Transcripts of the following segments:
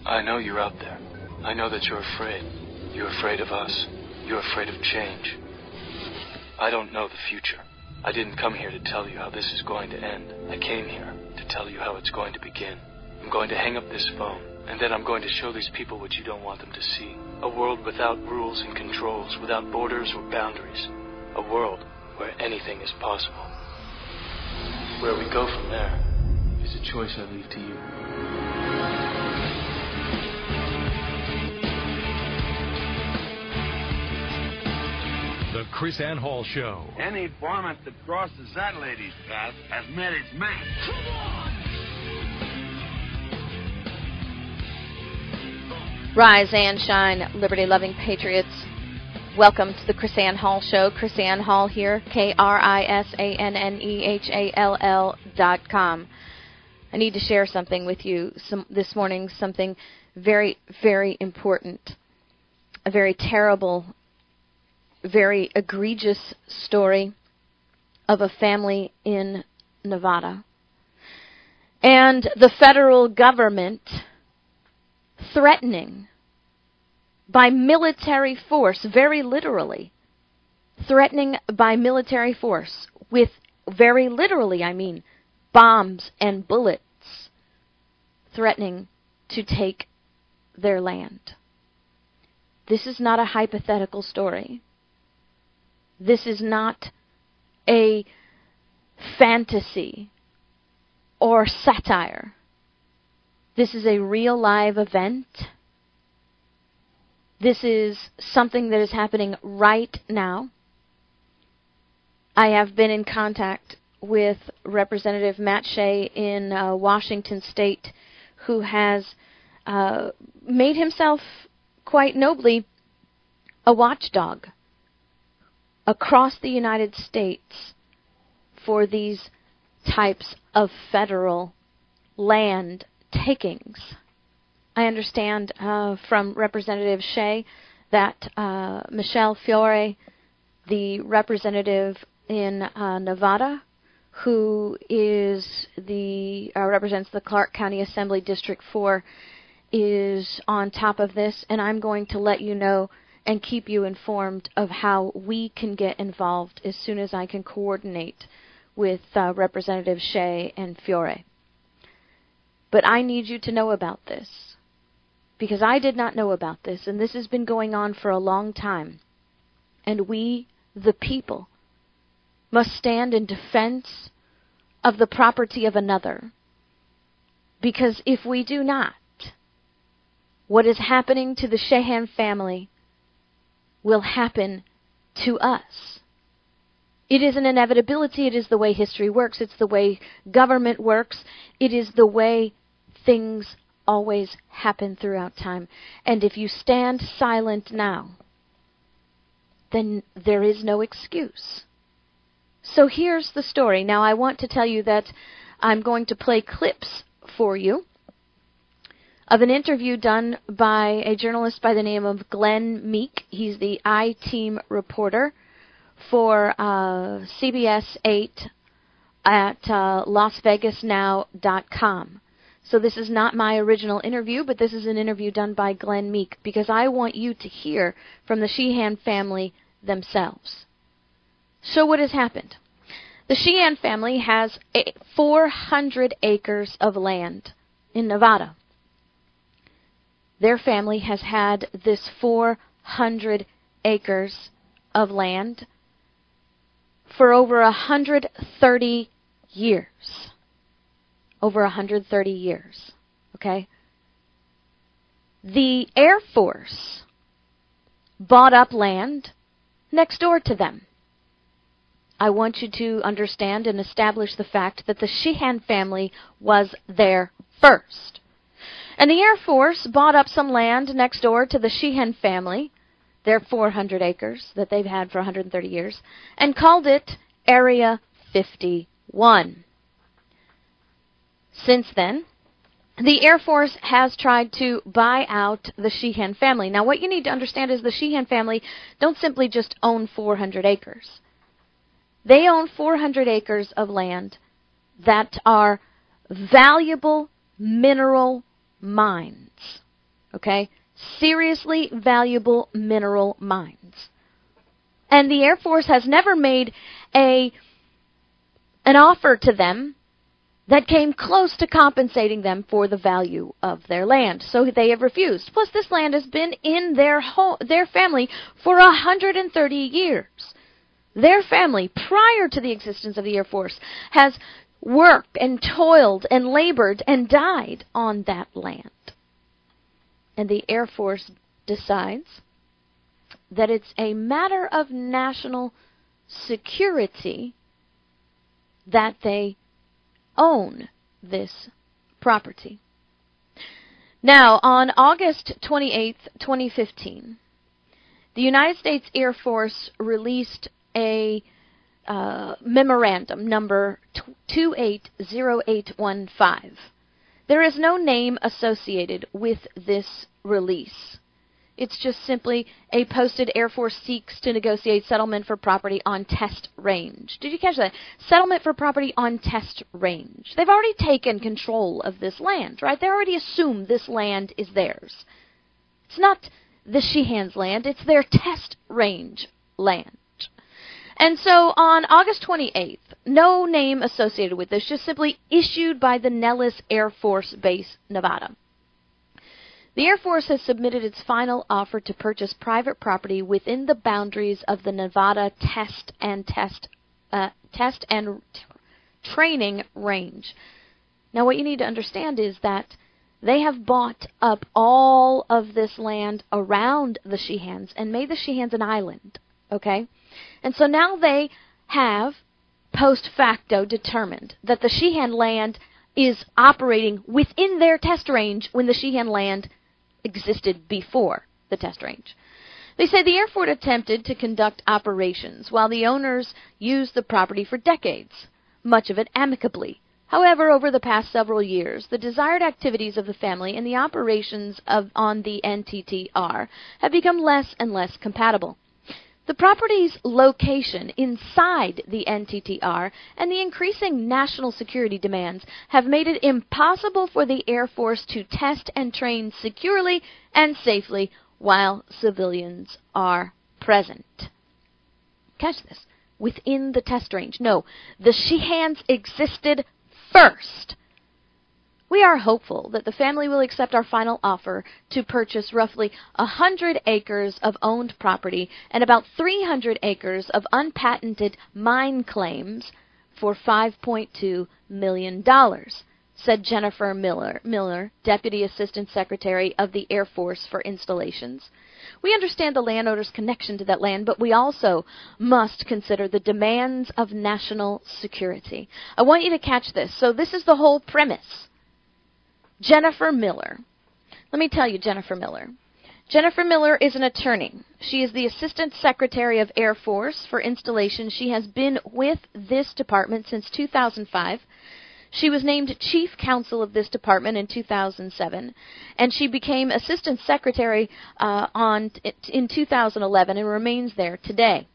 I know you're out there. I know that you're afraid. You're afraid of us. You're afraid of change. I don't know the future. I didn't come here to tell you how this is going to end. I came here to tell you how it's going to begin. I'm going to hang up this phone, and then I'm going to show these people what you don't want them to see. A world without rules and controls, without borders or boundaries. A world where anything is possible. Where we go from there is a choice I leave to you. The Chris Ann Hall Show. Any varmint that crosses that lady's path has met its match. Rise and shine, liberty-loving patriots. Welcome to the Chris Ann Hall Show. Chris Ann Hall here, KRISANNEHALL.com. I need to share something with you this morning, something very, very important. A very terrible, very egregious story of a family in Nevada. And the federal government threatening by military force, very literally, threatening by military force with, very literally, I mean, bombs and bullets, threatening to take their land. This is not a hypothetical story. This is not a fantasy or satire. This is a real live event. This is something that is happening right now. I have been in contact with Representative Matt Shea in Washington State, who has made himself quite nobly a watchdog across the United States for these types of federal land takings. I understand from Representative Shea that Michelle Fiore, the representative in Nevada, who is represents the Clark County Assembly District 4, is on top of this, and I'm going to let you know and keep you informed of how we can get involved as soon as I can coordinate with Representative Shea and Fiore. But I need you to know about this, because I did not know about this, and this has been going on for a long time. And we, the people, must stand in defense of the property of another. Because if we do not, what is happening to the Sheehan family will happen to us. It is an inevitability. It is the way history works. It's the way government works. It is the way things always happen throughout time. And if you stand silent now, then there is no excuse. So here's the story. Now I want to tell you that I'm going to play clips for you of an interview done by a journalist by the name of Glenn Meek. He's the I-Team reporter for CBS 8 at LasVegasNow.com. So this is not my original interview, but this is an interview done by Glenn Meek, because I want you to hear from the Sheehan family themselves. So what has happened? The Sheehan family has 400 acres of land in Nevada. Their family has had this 400 acres of land for over 130 years. Over 130 years. Okay? The Air Force bought up land next door to them. I want you to understand and establish the fact that the Sheehan family was there first. And the Air Force bought up some land next door to the Sheehan family, their 400 acres that they've had for 130 years, and called it Area 51. Since then, the Air Force has tried to buy out the Sheehan family. Now, what you need to understand is the Sheehan family don't simply just own 400 acres. They own 400 acres of land that are valuable mineral mines. Okay? Seriously valuable mineral mines. And the Air Force has never made an offer to them that came close to compensating them for the value of their land. So they have refused. Plus, this land has been in their family for 130 years. Their family, prior to the existence of the Air Force, has worked and toiled and labored and died on that land. And the Air Force decides that it's a matter of national security that they own this property. Now, on August 28th, 2015, the United States Air Force released a memorandum number 280815. There is no name associated with this release. It's just simply a posted Air Force seeks to negotiate settlement for property on test range. Did you catch that? Settlement for property on test range. They've already taken control of this land, right? They already assume this land is theirs. It's not the Sheehan's land. It's their test range land. And so on August 28th, no name associated with this, just simply issued by the Nellis Air Force Base, Nevada. The Air Force has submitted its final offer to purchase private property within the boundaries of the Nevada Test and Training Range. Now, what you need to understand is that they have bought up all of this land around the Sheehans and made the Sheehans an island, okay? And so now they have, post facto, determined that the Sheehan land is operating within their test range when the Sheehan land existed before the test range. They say the Air Force attempted to conduct operations while the owners used the property for decades, much of it amicably. However, over the past several years, the desired activities of the family and the operations on the NTTR have become less and less compatible. The property's location inside the NTTR and the increasing national security demands have made it impossible for the Air Force to test and train securely and safely while civilians are present. Catch this. Within the test range. No, the Sheehans existed first. We are hopeful that the family will accept our final offer to purchase roughly 100 acres of owned property and about 300 acres of unpatented mine claims for $5.2 million, said Jennifer Miller, Deputy Assistant Secretary of the Air Force for Installations. We understand the landowner's connection to that land, but we also must consider the demands of national security. I want you to catch this. So this is the whole premise. Jennifer Miller. Let me tell you Jennifer Miller. Jennifer Miller is an attorney. She is the Assistant Secretary of Air Force for Installation. She has been with this department since 2005. She was named Chief Counsel of this department in 2007, and she became Assistant Secretary in 2011 and remains there today.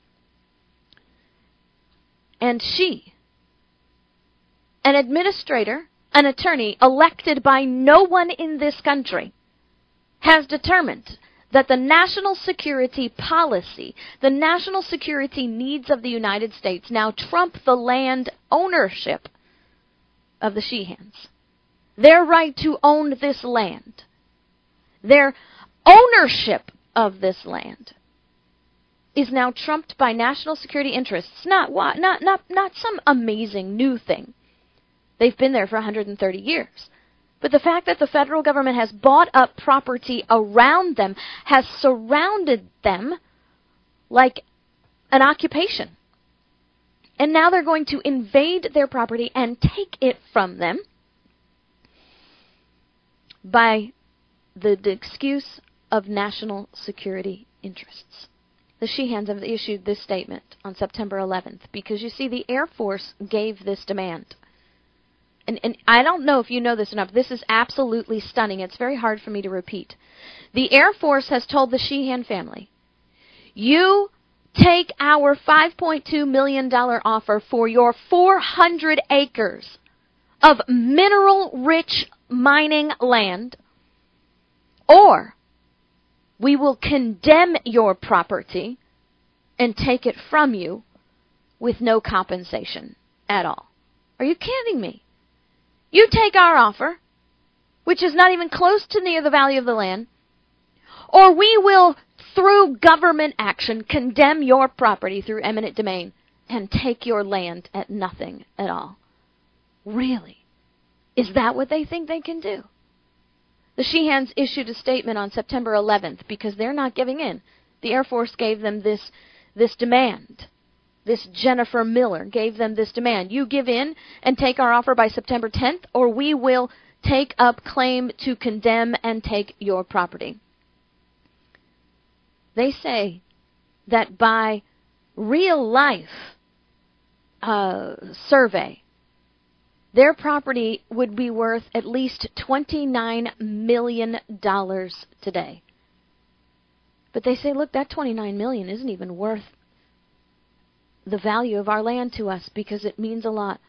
And she, an administrator, an attorney elected by no one in this country, has determined that the national security policy, the national security needs of the United States now trump the land ownership of the Sheehans. Their right to own this land, their ownership of this land, is now trumped by national security interests. Not some amazing new thing. They've been there for 130 years. But the fact that the federal government has bought up property around them, has surrounded them like an occupation. And now they're going to invade their property and take it from them by the excuse of national security interests. The Sheehans have issued this statement on September 11th because, you see, the Air Force gave this demand. And I don't know if you know this or not, but this is absolutely stunning. It's very hard for me to repeat. The Air Force has told the Sheehan family, you take our $5.2 million offer for your 400 acres of mineral-rich mining land, or We will condemn your property and take it from you with no compensation at all. Are you kidding me? You take our offer, which is not even close to near the value of the land, or we will, through government action, condemn your property through eminent domain and take your land at nothing at all. Really? Is that what they think they can do? The Sheehans issued a statement on September 11th because they're not giving in. The Air Force gave them this demand. This Jennifer Miller gave them this demand. You give in and take our offer by September 10th, or we will take up claim to condemn and take your property. They say that by real life survey, their property would be worth at least $29 million today. But they say, look, that $29 million isn't even worth the value of our land to us because it means a lot.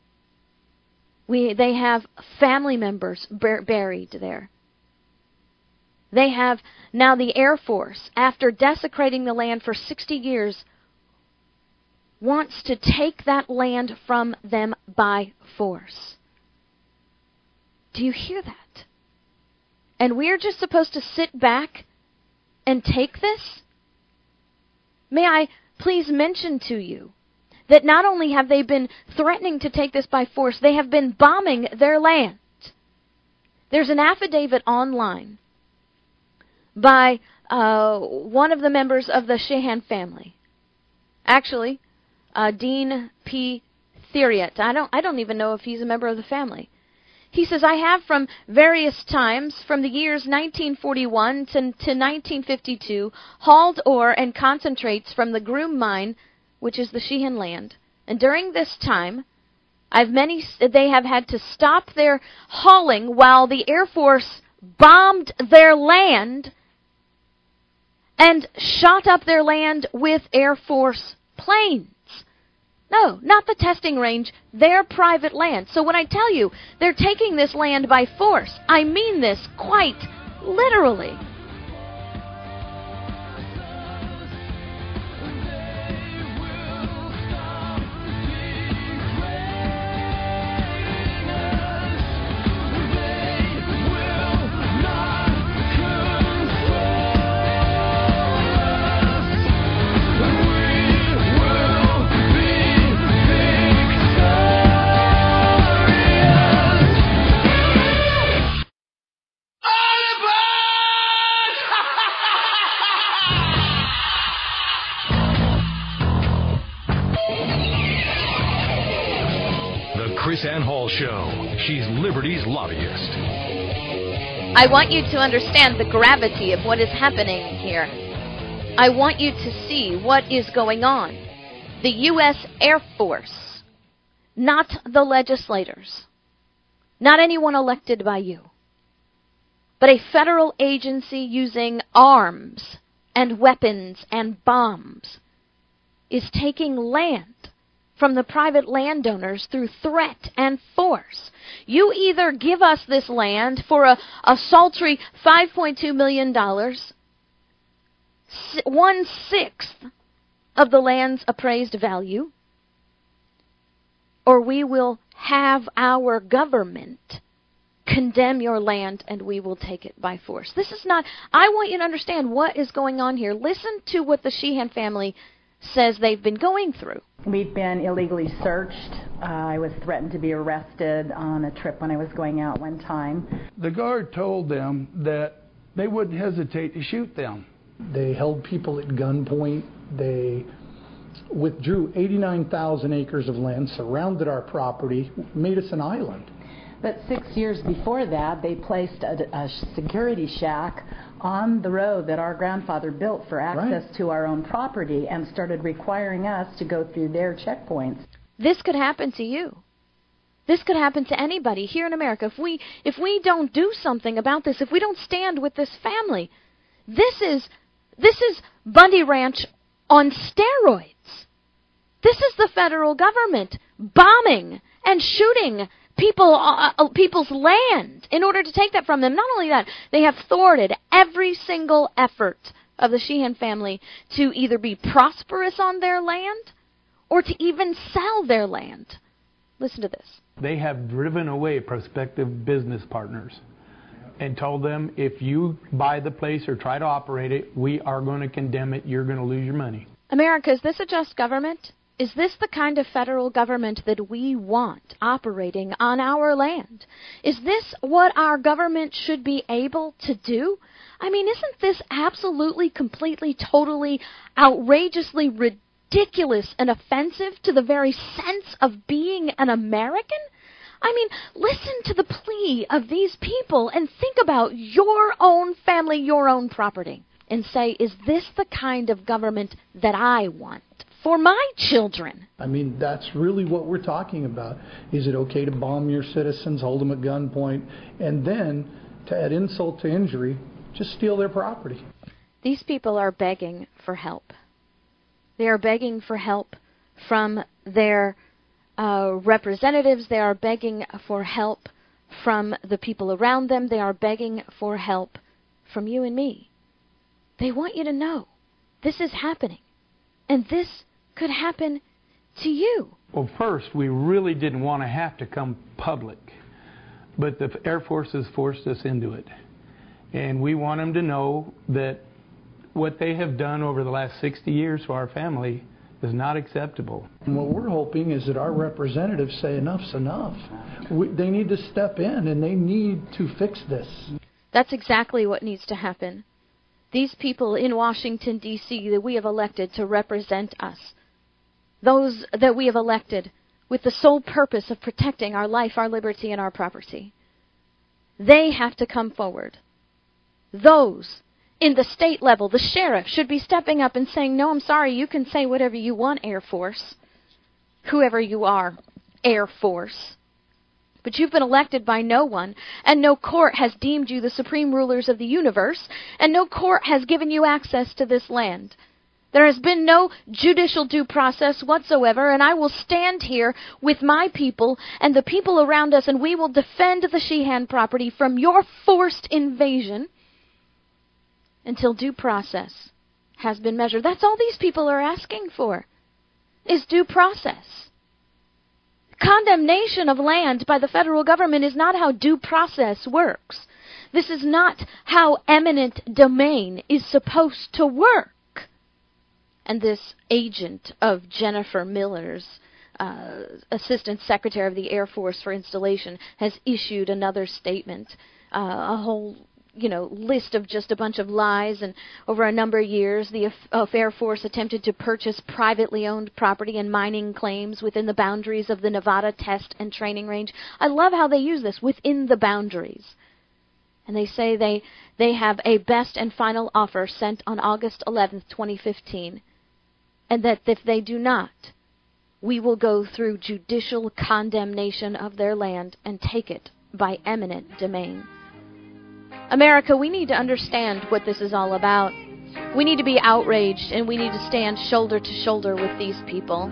They have family members buried there. They have now the Air Force, after desecrating the land for 60 years, wants to take that land from them by force. Do you hear that? And we're just supposed to sit back and take this? May I please mention to you that not only have they been threatening to take this by force, they have been bombing their land. There's an affidavit online by one of the members of the Sheehan family. Actually, Dean P. Theriot. I don't even know if he's a member of the family. He says, I have from various times, from the years 1941 to 1952, hauled ore and concentrates from the Groom mine, which is the Sheehan land. And during this time, they have had to stop their hauling while the Air Force bombed their land and shot up their land with Air Force planes. No, not the testing range, their private land. So when I tell you they're taking this land by force, I mean this quite literally. Chris Ann Hall Show. She's Liberty's lobbyist. I want you to understand the gravity of what is happening here. I want you to see what is going on. The U.S. Air Force, not the legislators, not anyone elected by you, but a federal agency using arms and weapons and bombs, is taking land from the private landowners through threat and force. You either give us this land for a sultry $5.2 million, 1/6 of the land's appraised value, or we will have our government condemn your land and we will take it by force. This is not, I want you to understand what is going on here. Listen to what the Sheehan family says they've been going through. We've been illegally searched. I was threatened to be arrested on a trip when I was going out one time. The guard told them that they wouldn't hesitate to shoot them. They held people at gunpoint. They withdrew 89,000 acres of land, surrounded our property, made us an island. But 6 years before that, they placed a security shack on the road that our grandfather built for access to our own property and started requiring us to go through their checkpoints. This could happen to you. This could happen to anybody here in America. If we don't do something about this, if we don't stand with this family, this is Bundy Ranch on steroids. This is the federal government bombing and shooting people's land in order to take that from them. Not only that, they have thwarted every single effort of the Sheehan family to either be prosperous on their land or to even sell their land. Listen to this. They have driven away prospective business partners and told them, if you buy the place or try to operate it, we are going to condemn it. You're going to lose your money. America, is this a just government? Is this the kind of federal government that we want operating on our land? Is this what our government should be able to do? I mean, isn't this absolutely, completely, totally, outrageously ridiculous and offensive to the very sense of being an American? I mean, listen to the plea of these people and think about your own family, your own property, and say, is this the kind of government that I want for my children? I mean, that's really what we're talking about. Is it okay to bomb your citizens, hold them at gunpoint, and then, to add insult to injury, just steal their property? These people are begging for help. They are begging for help from their representatives. They are begging for help from the people around them. They are begging for help from you and me. They want you to know this is happening, and this could happen to you. Well, first, we really didn't want to have to come public, but the Air Force has forced us into it. And we want them to know that what they have done over the last 60 years to our family is not acceptable. And what we're hoping is that our representatives say enough's enough. They need to step in, and they need to fix this. That's exactly what needs to happen. These people in Washington, D.C. that we have elected to represent us, those that we have elected with the sole purpose of protecting our life, our liberty, and our property, they have to come forward. Those in the state level, the sheriff, should be stepping up and saying, no, I'm sorry, you can say whatever you want, Air Force, whoever you are, Air Force. But you've been elected by no one, and no court has deemed you the supreme rulers of the universe, and no court has given you access to this land. There has been no judicial due process whatsoever, and I will stand here with my people and the people around us, and we will defend the Sheehan property from your forced invasion until due process has been measured. That's all these people are asking for, is due process. Condemnation of land by the federal government is not how due process works. This is not how eminent domain is supposed to work. And this agent of Jennifer Miller's, Assistant Secretary of the Air Force for Installation, has issued another statement, a whole list of just a bunch of lies. And over a number of years, the Air Force attempted to purchase privately owned property and mining claims within the boundaries of the Nevada Test and Training Range. I love how they use this, within the boundaries. And they say they have a best and final offer sent on August 11th, 2015. And that if they do not, we will go through judicial condemnation of their land and take it by eminent domain. America, we need to understand what this is all about. We need to be outraged, and we need to stand shoulder to shoulder with these people.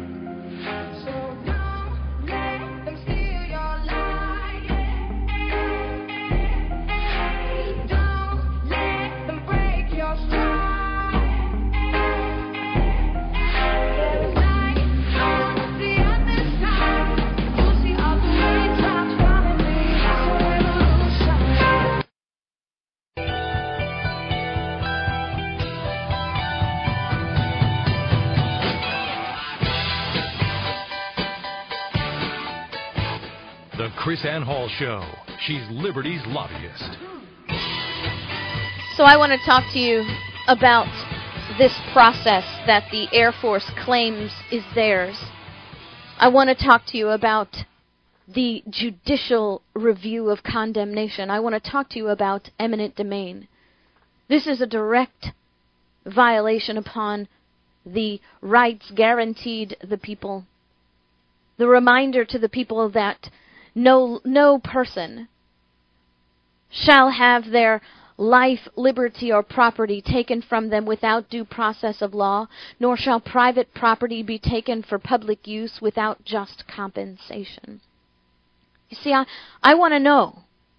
The Chris Ann Hall Show. She's Liberty's lobbyist. So I want to talk to you about this process that the Air Force claims is theirs. I want to talk to you about the judicial review of condemnation. I want to talk to you about eminent domain. This is a direct violation upon the rights guaranteed the people. The reminder to the people that no person shall have their life, liberty, or property taken from them without due process of law, nor shall private property be taken for public use without just compensation. See, I want to know.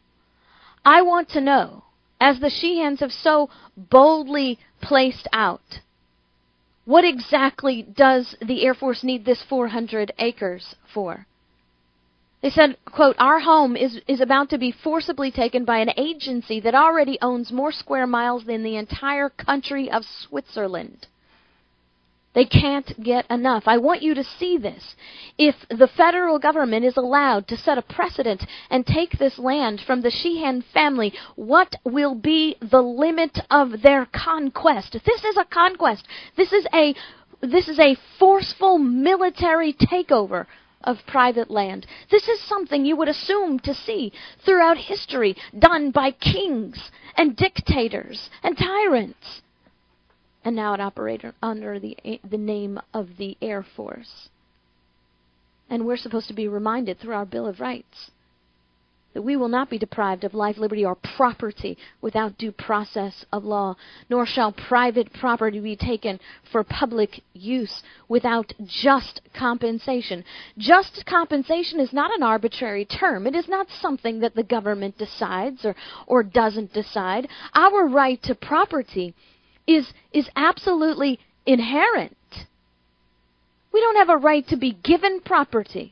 I want to know, as the Sheehans have so boldly placed out, what exactly does the Air Force need this 400 acres for? They said, quote, our home is about to be forcibly taken by an agency that already owns more square miles than the entire country of Switzerland. They can't get enough. I want you to see this. If the federal government is allowed to set a precedent and take this land from the Sheehan family, what will be the limit of their conquest? This is a conquest. This is a forceful military takeover of private land. This is something you would assume to see throughout history done by kings and dictators and tyrants. And now it operates under the name of the Air Force. And we're supposed to be reminded through our Bill of Rights that we will not be deprived of life, liberty, or property without due process of law, nor shall private property be taken for public use without just compensation. Just compensation is not an arbitrary term. It is not something that the government decides or doesn't decide. Our right to property is absolutely inherent. We don't have a right to be given property.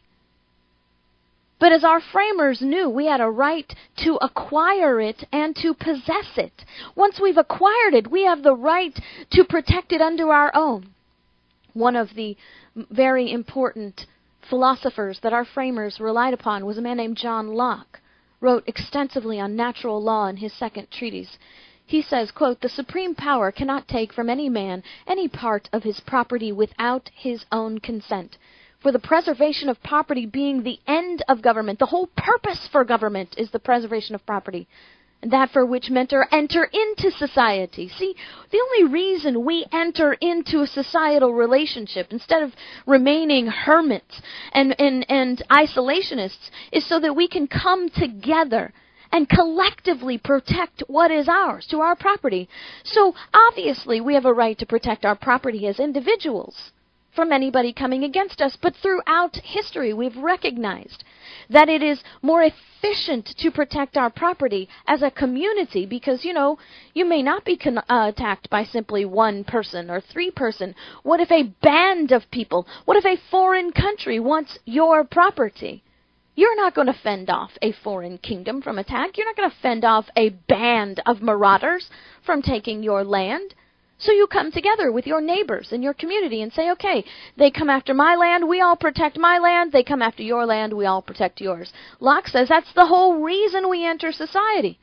But as our framers knew, we had a right to acquire it and to possess it. Once we've acquired it, we have the right to protect it unto our own. One of the very important philosophers that our framers relied upon was a man named John Locke, wrote extensively on natural law in his second treatise. He says, quote, the supreme power cannot take from any man any part of his property without his own consent. For the preservation of property being the end of government, the whole purpose for government is the preservation of property, and that for which men enter into society. See, the only reason we enter into a societal relationship instead of remaining hermits and isolationists is so that we can come together and collectively protect what is ours, to our property. So, obviously, we have a right to protect our property as individuals from anybody coming against us. But throughout history, we've recognized that it is more efficient to protect our property as a community because, you may not be attacked by simply one person or three person. What if a band of people, what if a foreign country wants your property? You're not going to fend off a foreign kingdom from attack. You're not going to fend off a band of marauders from taking your land. So you come together with your neighbors in your community and say, okay, they come after my land, we all protect my land. They come after your land, we all protect yours. Locke says that's the whole reason we enter society.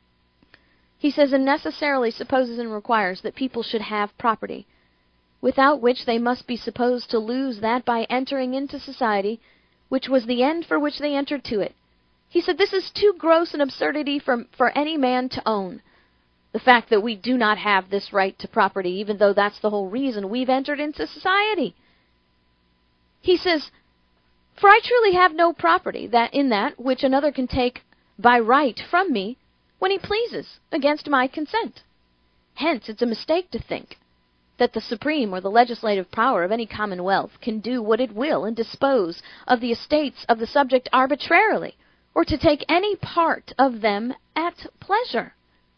He says it necessarily supposes and requires that people should have property, without which they must be supposed to lose that by entering into society, which was the end for which they entered to it. He said this is too gross an absurdity for any man to own. The fact that we do not have this right to property, even though that's the whole reason we've entered into society. He says, for I truly have no property that in that which another can take by right from me when he pleases, against my consent. Hence, it's a mistake to think that the supreme or the legislative power of any commonwealth can do what it will and dispose of the estates of the subject arbitrarily, or to take any part of them at pleasure.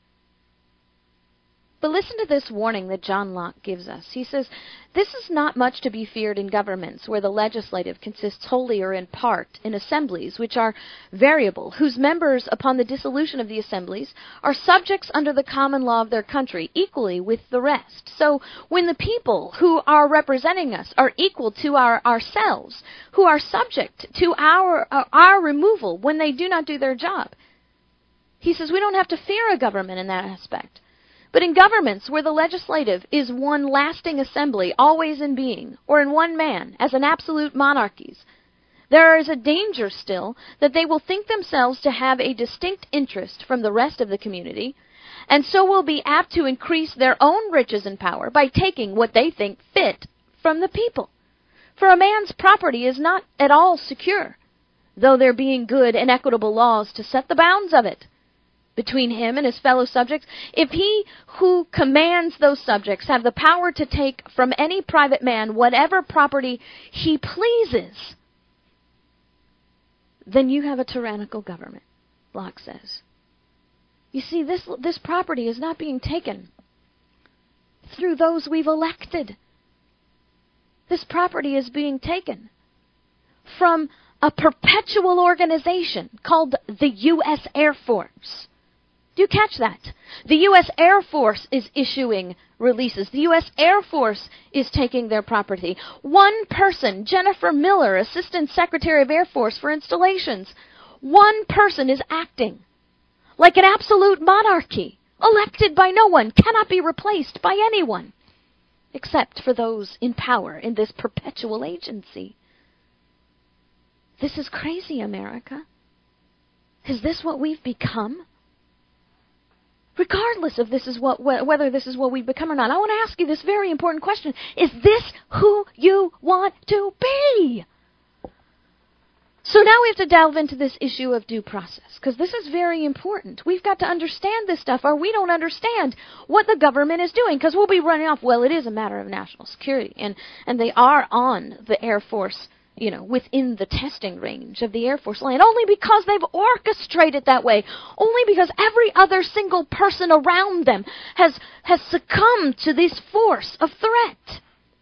But listen to this warning that John Locke gives us. He says, this is not much to be feared in governments where the legislative consists wholly or in part in assemblies which are variable, whose members upon the dissolution of the assemblies are subjects under the common law of their country, equally with the rest. So when the people who are representing us are equal to ourselves, who are subject to our removal when they do not do their job, he says we don't have to fear a government in that aspect. But in governments where the legislative is one lasting assembly, always in being, or in one man, as in absolute monarchies, there is a danger still that they will think themselves to have a distinct interest from the rest of the community, and so will be apt to increase their own riches and power by taking what they think fit from the people. For a man's property is not at all secure, though there being good and equitable laws to set the bounds of it between him and his fellow subjects, if he who commands those subjects have the power to take from any private man whatever property he pleases, then you have a tyrannical government, Locke says. You see, this property is not being taken through those we've elected. This property is being taken from a perpetual organization called the U.S. Air Force. Do you catch that? The U.S. Air Force is issuing releases. The U.S. Air Force is taking their property. One person, Jennifer Miller, Assistant Secretary of Air Force for Installations, one person is acting like an absolute monarchy, elected by no one, cannot be replaced by anyone, except for those in power in this perpetual agency. This is crazy, America. Is this what we've become? Regardless of whether this is what we've become or not, I want to ask you this very important question. Is this who you want to be? So now we have to delve into this issue of due process, because this is very important. We've got to understand this stuff, or we don't understand what the government is doing, because we'll be running off, well, it is a matter of national security, and they are on the Air Force, within the testing range of the Air Force land, only because they've orchestrated that way, only because every other single person around them has succumbed to this force of threat.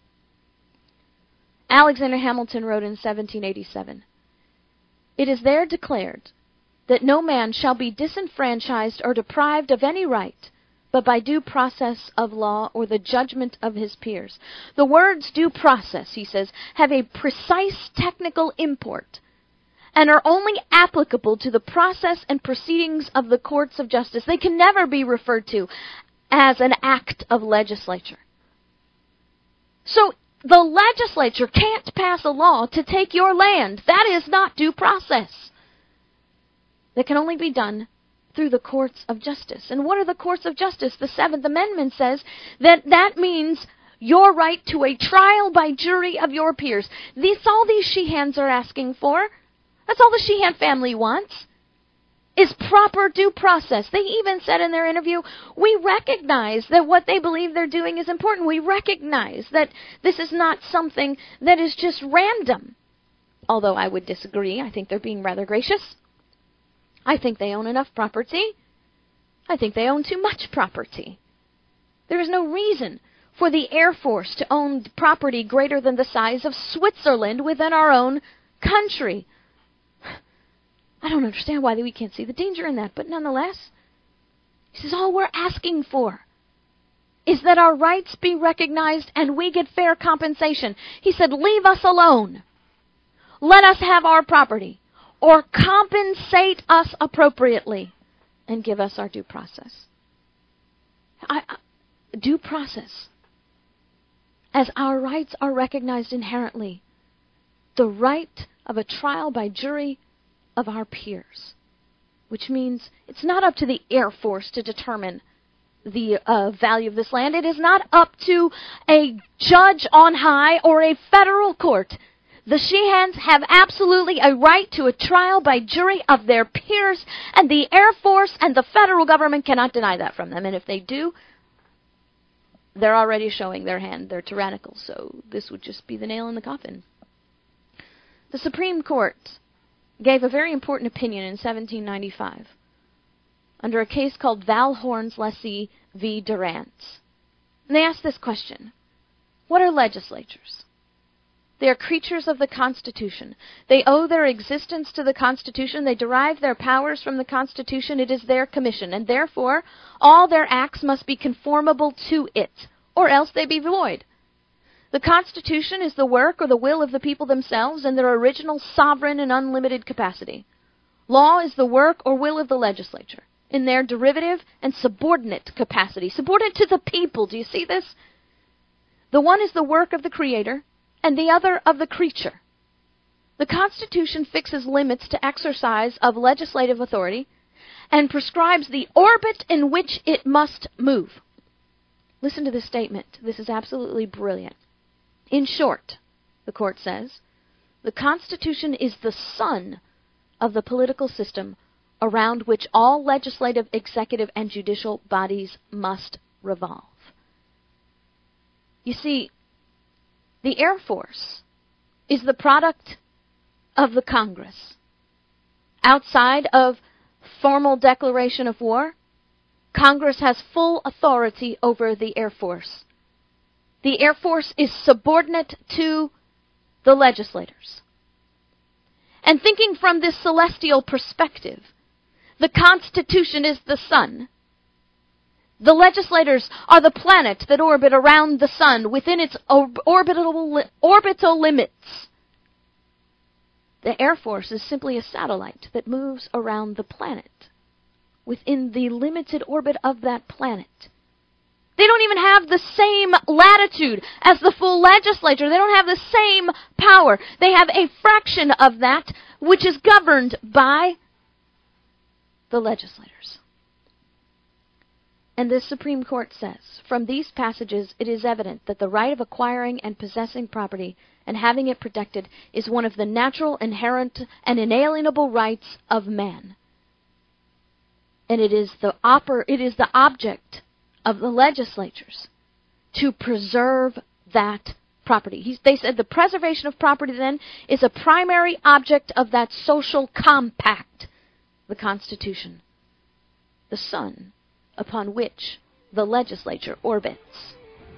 Alexander Hamilton wrote in 1787, "It is there declared that no man shall be disenfranchised or deprived of any right, but by due process of law or the judgment of his peers." The words due process, he says, have a precise technical import and are only applicable to the process and proceedings of the courts of justice. They can never be referred to as an act of legislature. So the legislature can't pass a law to take your land. That is not due process. That can only be done through the courts of justice. And what are the courts of justice? The Seventh Amendment says that means your right to a trial by jury of your peers. All these Sheehans are asking for. That's all the Sheehan family wants, is proper due process. They even said in their interview, we recognize that what they believe they're doing is important. We recognize that this is not something that is just random. Although I would disagree. I think they're being rather gracious. I think they own enough property. I think they own too much property. There is no reason for the Air Force to own property greater than the size of Switzerland within our own country. I don't understand why we can't see the danger in that, but nonetheless, he says all we're asking for is that our rights be recognized and we get fair compensation. He said, leave us alone. Let us have our property, or compensate us appropriately and give us our due process. Due process. As our rights are recognized inherently, the right of a trial by jury of our peers, which means it's not up to the Air Force to determine the value of this land. It is not up to a judge on high or a federal court. The Sheehans have absolutely a right to a trial by jury of their peers, and the Air Force and the federal government cannot deny that from them. And if they do, they're already showing their hand. They're tyrannical, so this would just be the nail in the coffin. The Supreme Court gave a very important opinion in 1795 under a case called Valhorn's Lessee v. Durant. And they asked this question: what are legislatures? They are creatures of the Constitution. They owe their existence to the Constitution. They derive their powers from the Constitution. It is their commission, and therefore all their acts must be conformable to it, or else they be void. The Constitution is the work or the will of the people themselves in their original sovereign and unlimited capacity. Law is the work or will of the legislature in their derivative and subordinate capacity. Subordinate to the people. Do you see this? The one is the work of the Creator, and the other of the creature. The Constitution fixes limits to exercise of legislative authority and prescribes the orbit in which it must move. Listen to this statement. This is absolutely brilliant. In short, the court says, the Constitution is the sun of the political system around which all legislative, executive, and judicial bodies must revolve. You see, the Air Force is the product of the Congress. outside of formal declaration of war, Congress has full authority over the Air Force. The Air Force is subordinate to the legislators. And thinking from this celestial perspective, the Constitution is the sun. The legislators are the planets that orbit around the sun within its orbital limits. The Air Force is simply a satellite that moves around the planet within the limited orbit of that planet. They don't even have the same latitude as the full legislature. They don't have the same power. They have a fraction of that which is governed by the legislators. And this Supreme Court says, from these passages it is evident that the right of acquiring and possessing property and having it protected is one of the natural, inherent, and inalienable rights of man. And it is the object of the legislatures to preserve that property. They said the preservation of property then is a primary object of that social compact, the Constitution, the sun upon which the legislature orbits.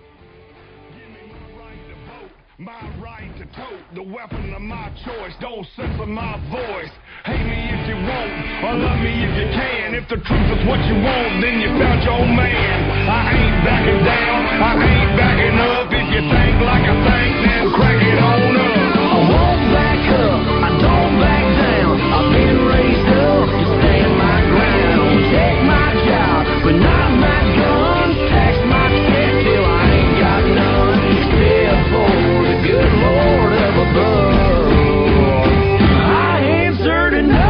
My right to tote the weapon of my choice. Don't censor my voice. Hate me if you won't, or love me if you can. If the truth is what you want, then you found your man. I ain't backing down, I ain't backing up. If you think like I think, then crack it on up. I won't back up, I don't back down. I've been raised up to stand my ground. Take my job, but not my guns. Tax my check till I ain't got none. Except for the good Lord up above. I answer to no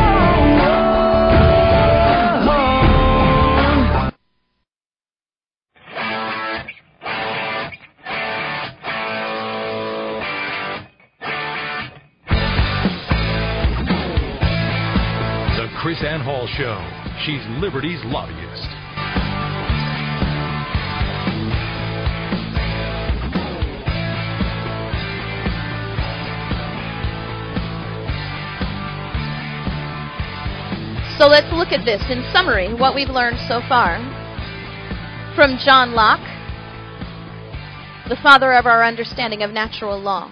one. The Chris Ann Hall Show. She's Liberty's lobbyist. So let's look at this. In summary, what we've learned so far from John Locke, the father of our understanding of natural law,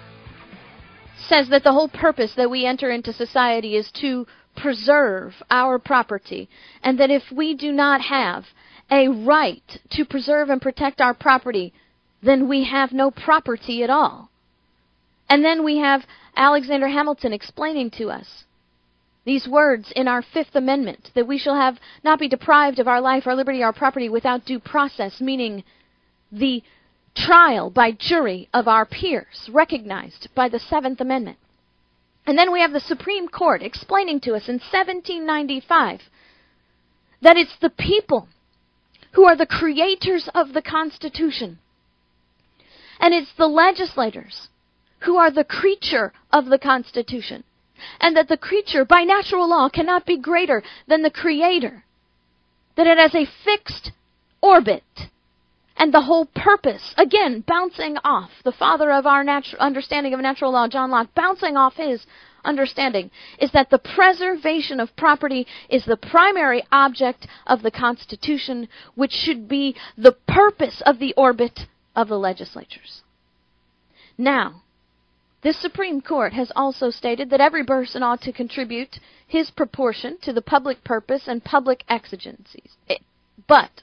says that the whole purpose that we enter into society is to preserve our property, and that if we do not have a right to preserve and protect our property, then we have no property at all. And then we have Alexander Hamilton explaining to us these words in our Fifth Amendment, that we shall have not be deprived of our life, our liberty, our property without due process, meaning the trial by jury of our peers, recognized by the Seventh Amendment. And then we have the Supreme Court explaining to us in 1795 that it's the people who are the creators of the Constitution. And it's the legislators who are the creature of the Constitution. And that the creature, by natural law, cannot be greater than the creator. That it has a fixed orbit. And the whole purpose, again, bouncing off the father of our understanding of natural law, John Locke, bouncing off his understanding, is that the preservation of property is the primary object of the Constitution, which should be the purpose of the orbit of the legislatures. Now, this Supreme Court has also stated that every person ought to contribute his proportion to the public purpose and public exigencies. But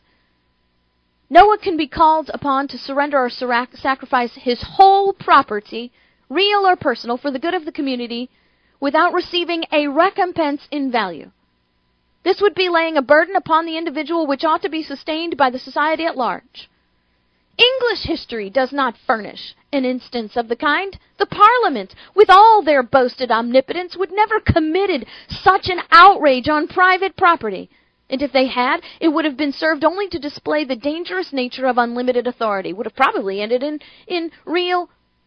no one can be called upon to surrender or sacrifice his whole property, real or personal, for the good of the community without receiving a recompense in value. This would be laying a burden upon the individual which ought to be sustained by the society at large. English history does not furnish an instance of the kind. The Parliament, with all their boasted omnipotence, would never committed such an outrage on private property. And if they had, it would have been served only to display the dangerous nature of unlimited authority. Would have probably ended in real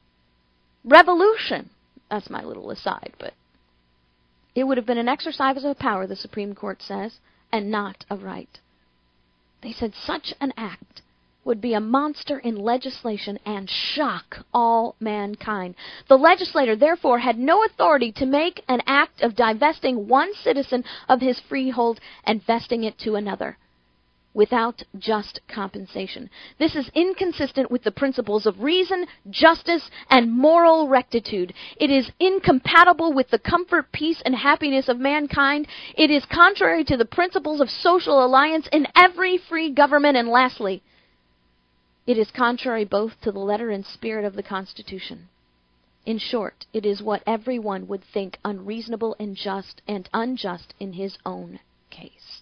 revolution. That's my little aside, but it would have been an exercise of power, the Supreme Court says, and not of right. They said such an act would be a monster in legislation and shock all mankind. The legislator, therefore, had no authority to make an act of divesting one citizen of his freehold and vesting it to another without just compensation. This is inconsistent with the principles of reason, justice, and moral rectitude. It is incompatible with the comfort, peace, and happiness of mankind. It is contrary to the principles of social alliance in every free government. And lastly, it is contrary both to the letter and spirit of the Constitution. In short, it is what everyone would think unreasonable and unjust in his own case.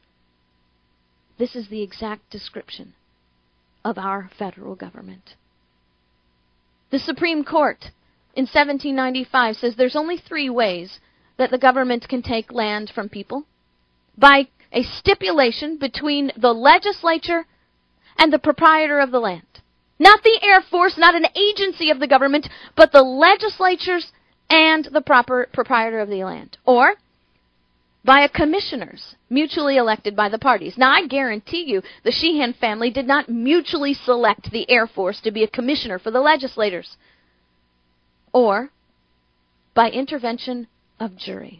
This is the exact description of our federal government. The Supreme Court in 1795 says there's only 3 ways that the government can take land from people: by a stipulation between the legislature and the proprietor of the land. Not the Air Force, not an agency of the government, but the legislatures and the proper proprietor of the land. Or by a commissioners, mutually elected by the parties. Now, I guarantee you the Sheehan family did not mutually select the Air Force to be a commissioner for the legislators. Or by intervention of jury.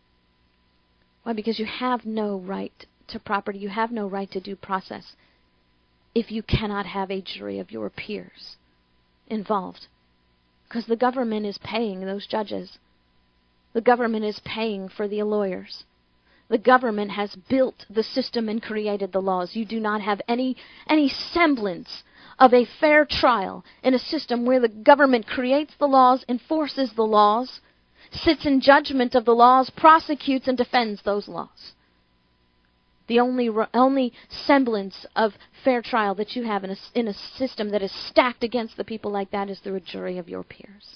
Why? Because you have no right to property. You have no right to due process if you cannot have a jury of your peers involved. Because the government is paying those judges. The government is paying for the lawyers. The government has built the system and created the laws. You do not have any semblance of a fair trial in a system where the government creates the laws, enforces the laws, sits in judgment of the laws, prosecutes and defends those laws. The only semblance of fair trial that you have in a system that is stacked against the people like that is through a jury of your peers.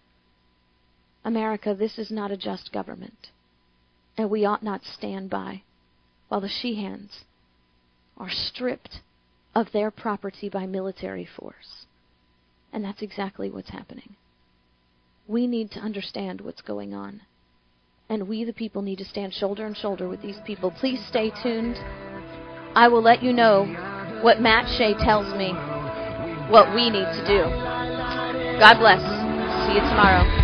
America, this is not a just government. And we ought not stand by while the Sheehans are stripped of their property by military force. And that's exactly what's happening. We need to understand what's going on. And we, the people, need to stand shoulder and shoulder with these people. Please stay tuned. I will let you know what Matt Shea tells me what we need to do. God bless. See you tomorrow.